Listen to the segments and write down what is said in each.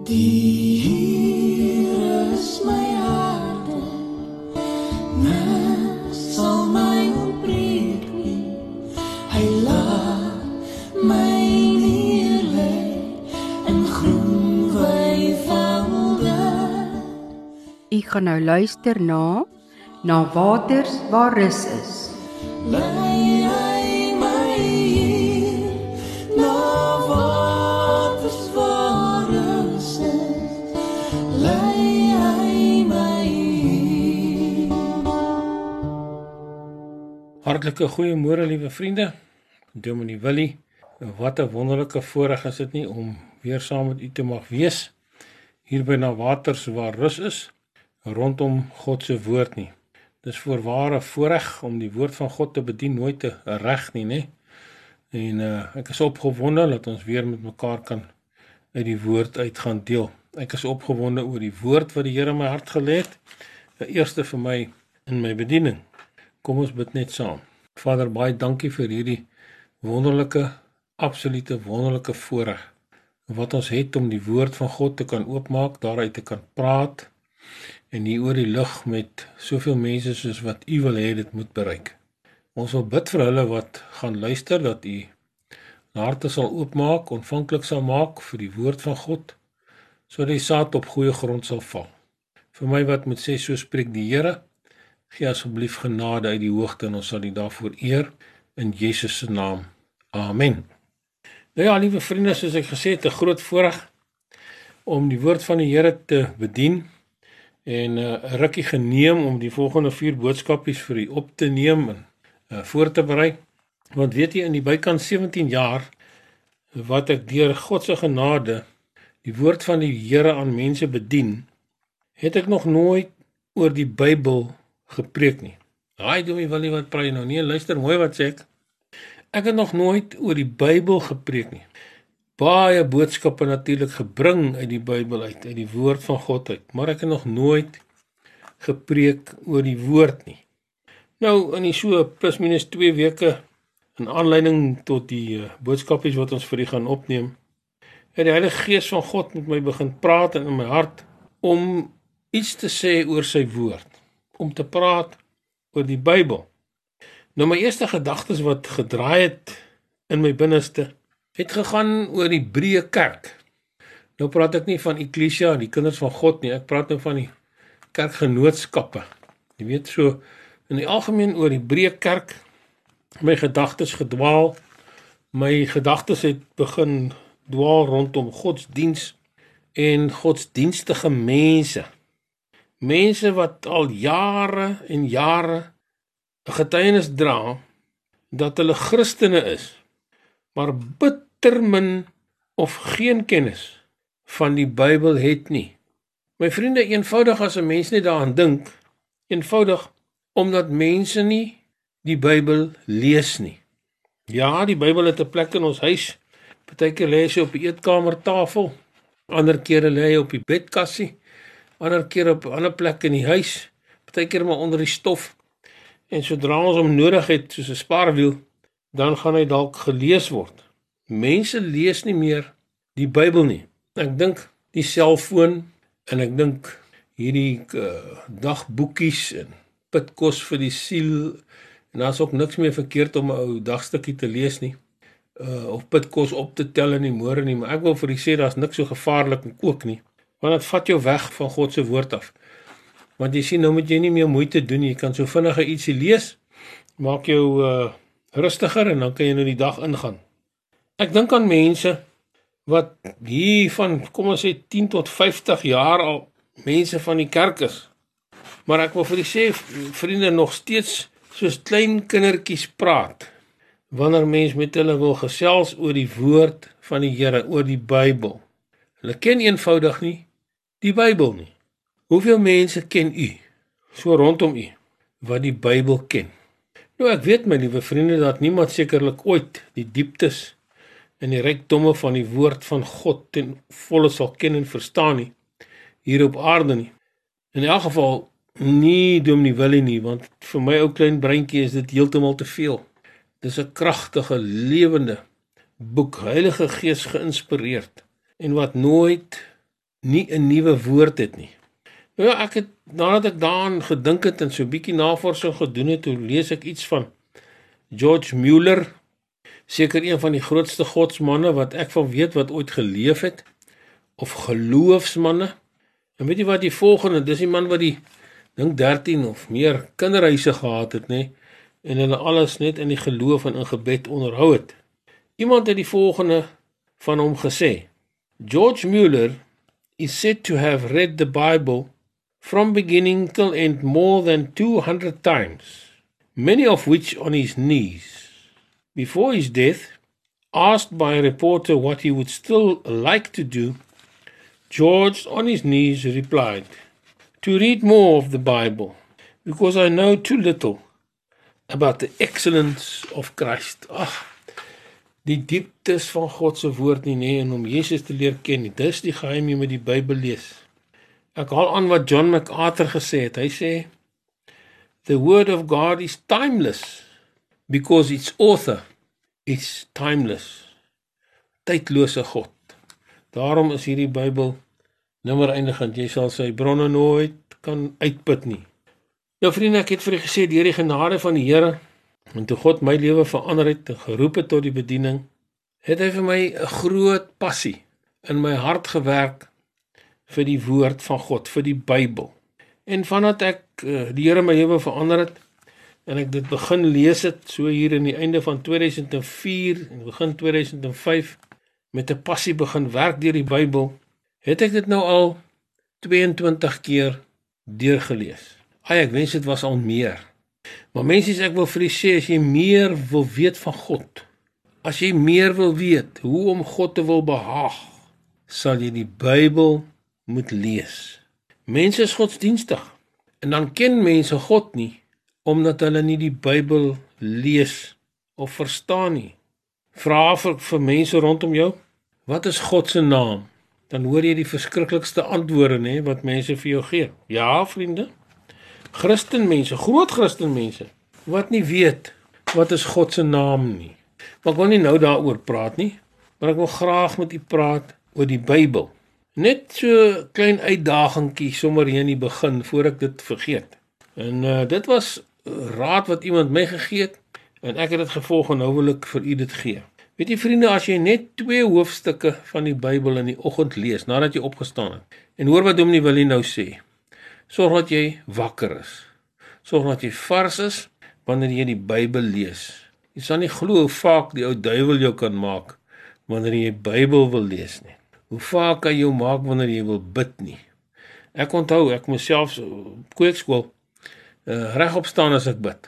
Die Here is my harde, niks sal my ontbreek nie. Hy laat my neerlê in groen weivelde. U gaan nou luister na waters waar rus is. Lei hy my hier, na waters waar rus is. Lei hy my hier. Hartlike goeiemôre liewe vriende, Dominee Willie. Wat 'n wonderlike voorreg is dit nie om weer saam met u te mag wees, hier by na waters waar rus is, rondom God se woord nie. Dis voorwaar 'n voorreg om die woord van God te bedien, nooit 'n reg nie, né? En ek is opgewonde dat ons weer met mekaar kan uit die woord uit gaan deel. Ek is opgewonde oor die woord wat die Here in my hart gelê het, die eerste vir my in my bediening. Kom ons bid net saam. Vader, baie dankie vir hierdie wonderlike, absolute wonderlike voorreg wat ons het om die woord van God te kan oopmaak, daaruit te kan praat en hier oor die lug met soveel mense soos wat u wil hê dit moet bereik. Ons wil bid vir hulle wat gaan luister, dat u harte sal oopmaak, ontvanklik sal maak vir die woord van God, sodat die saad op goeie grond sal val. Vir my wat moet sê, so spreek die Here, gee asseblief genade uit die hoogte en ons sal u daarvoor eer, in Jesus se naam. Amen. Nou ja, liewe vriende, soos ek gesê het, 'n groot voorreg om die woord van die Here te bedien en 'n rukkie geneem om die volgende 4 boodskapies vir u op te neem en voor te berei. Want weet jy, in die bykans 17 jaar wat ek deur God se genade die woord van die Here aan mense bedien, het ek nog nooit oor die Bybel gepreek nie. Haai, Dominee Willie, wat praat jy nou? Nee, luister mooi wat sê ek. Ek het nog nooit oor die Bybel gepreek nie. Baie boodskappe natuurlik gebring uit die Bybel uit die woord van God uit, maar ek het nog nooit gepreek oor die woord nie. Nou, in die so plus minus 2 weke, in aanleiding tot die boodskapies wat ons vir u gaan opneem, het die Heilige Gees van God met my begin praat en in my hart om iets te sê oor sy woord, om te praat oor die Bybel. Nou, my eerste gedagtes wat gedraai het in my binneste, het gegaan oor die breë kerk. Nou praat ek nie van Ekklesia, die kinders van God nie, ek praat nou van die kerkgenootskappe. Jy weet, so in die algemeen oor die breë kerk, my gedagtes gedwaal, my gedagtes het begin dwaal rondom godsdiens en godsdienstige mense. Mense wat al jare en jare 'n getuienis dra dat hulle Christene is, maar bitter min of geen kennis van die Bybel het nie. My vriende, eenvoudig as 'n mens net daaraan dink, eenvoudig omdat mense nie die Bybel lees nie. Ja, die Bybel het 'n plek in ons huis. Partykeer lê hy op die eetkamertafel, ander kere lê hy op die bedkassie, ander keer op 'n ander plek in die huis, partykeer maar onder die stof. En sodra ons hom nodig het, soos 'n spaarwiel, dan gaan hy dalk gelees word. Mense lees nie meer die Bybel nie. Ek dink die selfoon en ek dink hierdie dagboekies en pitkos vir die siel, en daar's ook niks meer verkeerd om 'n ou dagstukkie te lees nie, of pitkos op te tel in die môre nie, maar ek wil vir u sê, daar's niks so gevaarlik en ook nie, want dit vat jou weg van God se woord af. Want jy sien, nou moet jy nie meer moeite doen, jy kan so vinnig ietsie lees, maak jou rustiger en dan kan jy nou die dag ingaan. Ek dink aan mense wat hier van, kom ons sê 10 tot 50 jaar al mense van die kerk is. Maar ek wil vir die sê, vriende, nog steeds soos klein kindertjies praat, wanneer mens met hulle wil gesels oor die woord van die Here, oor die Bybel. Hulle ken eenvoudig nie die Bybel nie. Hoeveel mense ken u, so rondom u, wat die Bybel ken? Nou, ek weet, my liewe vriende, dat niemand sekerlik ooit die dieptes en die rykdomme van die woord van God ten volle sal ken en verstaan nie, hier op aarde nie. In elk geval, nie Dominee Willie nie, want vir my ou klein breintjie is dit heeltemal te veel. Dis 'n kragtige, lewende boek, Heilige Gees geïnspireerd, en wat nooit nie 'n nuwe woord het nie. Nou ja, nadat ek daaraan gedink het en so 'n bietjie navorsing gedoen het, toe lees ek iets van George Mueller, seker een van die grootste godsmanne wat ek van weet wat ooit geleef het, of geloofsmanne. En weet jy wat die volgende, dis die man wat die dink 13 of meer kinderhuise gehad het, nê, en hulle alles net in die geloof en in gebed onderhou het. Iemand het die volgende van hom gesê: George Mueller is said to have read the Bible from beginning till end more than 200 times, many of which on his knees. Before his death, asked by a reporter what he would still like to do, George, on his knees, replied, "To read more of the Bible, because I know too little about the excellence of Christ." Die dieptes van God se woord nie, en om Jesus te leer ken nie. Dis die geheim jy met die Bybel lees. Ek haal aan wat John MacArthur gesê het. Hy sê, "The word of God is timeless, because its author is timeless." Tydlose God. Daarom is hierdie Bybel nimmer eindigend. Jy sal sy bronne nooit kan uitput nie. Nou vriende, ek het vir julle gesê, deur die genade van die Here, en toe God my lewe verander het en geroep het tot die bediening, het hy vir my 'n groot passie in my hart gewerk vir die woord van God, vir die Bybel. En vandat ek die Here my lewe verander het, en ek dit begin lees het, so hier in die einde van 2004 en begin 2005, met 'n passie begin werk deur die Bybel, het ek dit nou al 22 keer deurgelees. Ek wens dit was al meer. Maar mensies, ek wil vir julle sê, as jy meer wil weet van God, as jy meer wil weet hoe om God te wil behaag, sal jy die Bybel moet lees. Mense is godsdienstig, en dan ken mense God nie, omdat hulle nie die Bybel lees of verstaan nie. Vra vir mense rondom jou, wat is God se naam? Dan hoor jy die verskriklikste antwoorde, wat mense vir jou gee. Ja, vriende, Christenmense, groot Christenmense, wat nie weet, wat is God se naam nie. Maar ek wil nie nou daaroor praat nie, maar ek wil graag met u praat oor die Bybel. Net so klein uitdagingkie sommer hier in die begin, voor ek dit vergeet. En dit was raad wat iemand my gegee het, en ek het dit gevolg en nou wil ek vir u dit gee. Weet jy vriende, as jy net 2 hoofstukke van die Bybel in die oggend lees, nadat jy opgestaan het, en hoor wat Dominee Willie nou sê, sorg dat jy wakker is. Sorg dat jy vars is, wanneer jy die Bybel lees. Jy sal nie glo hoe vaak die ou duiwel jou kan maak, wanneer jy Bybel wil lees nie. Hoe vaak kan jou maak wanneer jy wil bid nie. Ek onthou, ek moes selfs kweekskool regop staan as ek bid.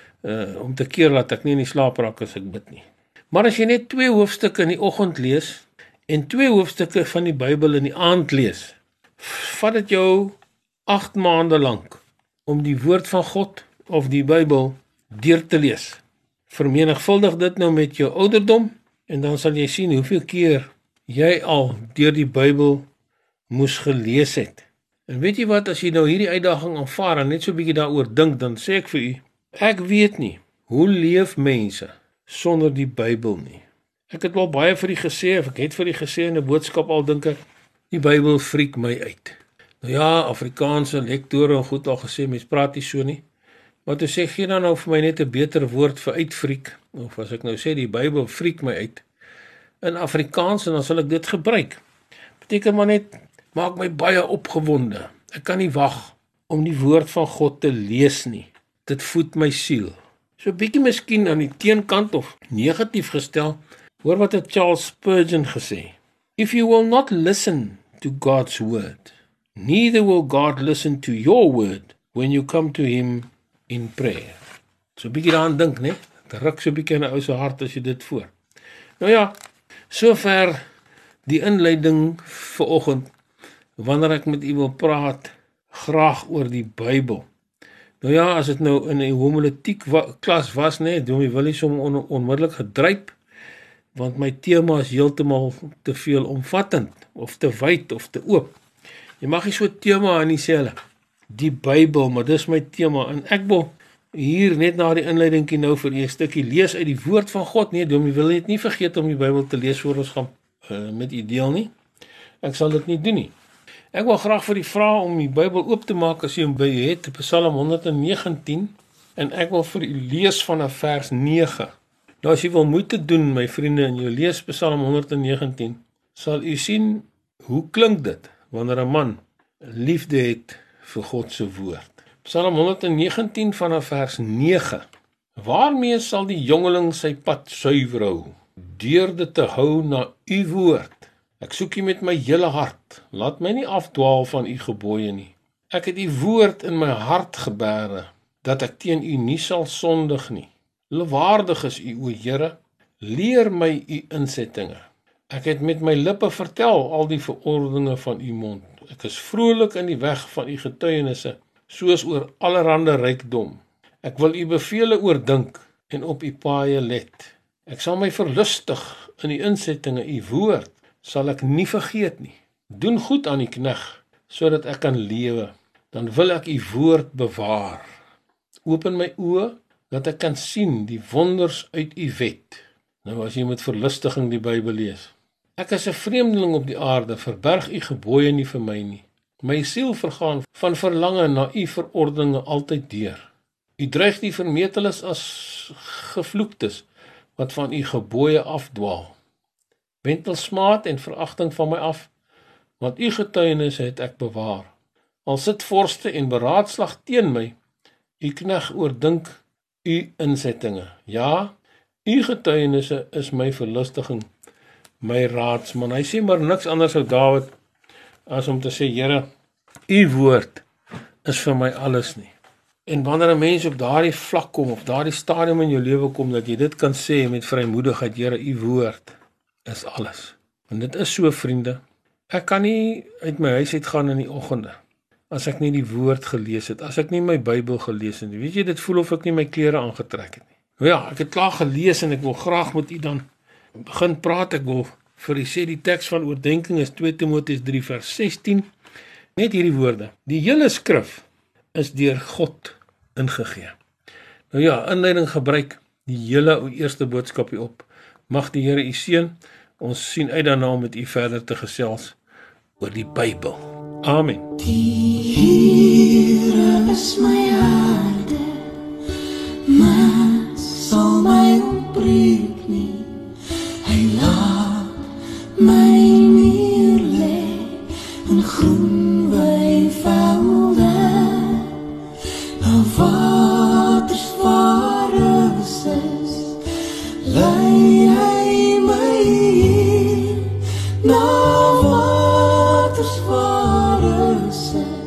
Om te keer dat ek nie in die slaap raak as ek bid nie. Maar as jy net 2 hoofstukke in die oggend lees, en 2 hoofstukke van die Bybel in die aand lees, vat dit jou 8 maande lank om die woord van God of die Bybel deur te lees. Vermenigvuldig dit nou met jou ouderdom, en dan sal jy sien hoeveel keer jy al deur die Bybel moes gelees het. En weet jy wat, as jy nou hierdie uitdaging aanvaar en net so 'n bietjie daaroor dink, dan sê ek vir u, ek weet nie, hoe leef mense sonder die Bybel nie. Ek het wel baie vir u gesê, of ek het vir u gesê in 'n boodskap al, dink ek, die Bybel friek my uit. Nou ja, Afrikaanse lektore en goed al gesê, mens praat nie so nie, maar toe sê, gee dan nou vir my net 'n beter woord vir uitfriek, of as ek nou sê, die Bybel friek my uit, in Afrikaans, en dan sal ek dit gebruik. Beteken maar net, maak my baie opgewonde. Ek kan nie wag om die woord van God te lees nie. Dit voed my siel. So 'n bietjie miskien aan die teenkant of negatief gestel, hoor wat het Charles Spurgeon gesê. If you will not listen to God's word, neither will God listen to your word when you come to him in prayer. So 'n bietjie daaraan dink, né? Dit ruk so 'n bietjie in 'n ou se hart as jy dit voor. Nou ja, sover die inleiding vir oggend, wanneer ek met u wil praat, graag oor die Bybel. Nou ja, as dit nou in 'n homiletiek klas was, né, Dominee Willie som onmiddellik gedryp, want my tema is heeltemal te veel omvattend, of te wyd, of te oop. Jy mag nie so tema in die sê hulle, die Bybel, maar dis my tema, en ek wil hier net na die inleidingkie nou vir 'n stukkie lees uit die woord van God. Nee, Dominee wil net nie vergeet om die Bybel te lees voor ons gaan met u deel nie. Ek sal dit nie doen nie. Ek wil graag vir u vra om die Bybel oop te maak as jy hom by u het, Psalm 119, en ek wil vir u lees vanaf vers 9. Nou as jy wil moeite doen, my vriende, en jy lees Psalm 119, sal u sien hoe klink dit wanneer 'n man liefde het vir God se woord. Psalm 119 vanaf vers 9. Waarmee sal die jongeling sy pad suiwer hou? Deur dit te hou na u woord. Ek soek u met my hele hart. Laat my nie afdwaal van u gebooie nie. Ek het u woord in my hart gebere, dat ek teen u nie sal sondig nie. Lofwaardig is u, o Here, leer my u insettinge. Ek het met my lippe vertel al die verordeninge van u mond. Ek is vrolik in die weg van u getuienisse, soos oor allerhande rykdom. Ek wil u bevele oordink en op u paaie let. Ek sal my verlustig in die insettinge, u woord sal ek nie vergeet nie. Doen goed aan die knegg, sodat ek kan lewe. Dan wil ek u woord bewaar. Open my oë, dat ek kan sien die wonders uit u wet. Nou as jy met verlustiging die Bybel lees. Ek is 'n vreemdeling op die aarde, verberg u gebooie nie vir my nie. My siel vergaan van verlange na u verordeninge altyd deur. U dreig die vermeteles as gevloektes, wat van u gebooie afdwaal. Wentel smaad en veragting van my af, want u getuienisse het ek bewaar. Al sit vorste en beraadslag teen my, u knegg oordink u insettinge. Ja, u getuienisse is my verlustiging, my raadsman. Hy sê maar niks anders ou Dawid, as om te sê, Here, u woord is vir my alles nie. En wanneer 'n mens op daardie vlak kom, of daardie stadium in jou lewe kom, dat jy dit kan sê met vrymoedigheid, Here, u woord is alles. En dit is so, vriende, ek kan nie uit my huis uit gaan in die oggende, as ek nie die woord gelees het, as ek nie my Bybel gelees het nie. Weet jy, dit voel of ek nie my klere aangetrek het nie. Nou ja, ek het klaar gelees en ek wil graag met u dan begin praat. Ek wil vir u sê, die teks van oordenking is 2 Timoteus 3 vers 16, net hierdie woorde. Die hele skrif is deur God ingegee. Nou ja, inleiding gebruik die hele eerste boodskap hier op. Mag die Here u seën. Ons sien uit daarna om met u verder te gesels oor die Bybel. Amen. Die Here is my harde, maar sal my ontbreek nie. Hy laat my neerlê in groen weivelde, na waters waar rus is, lei hy my hier, na waters waar rus is.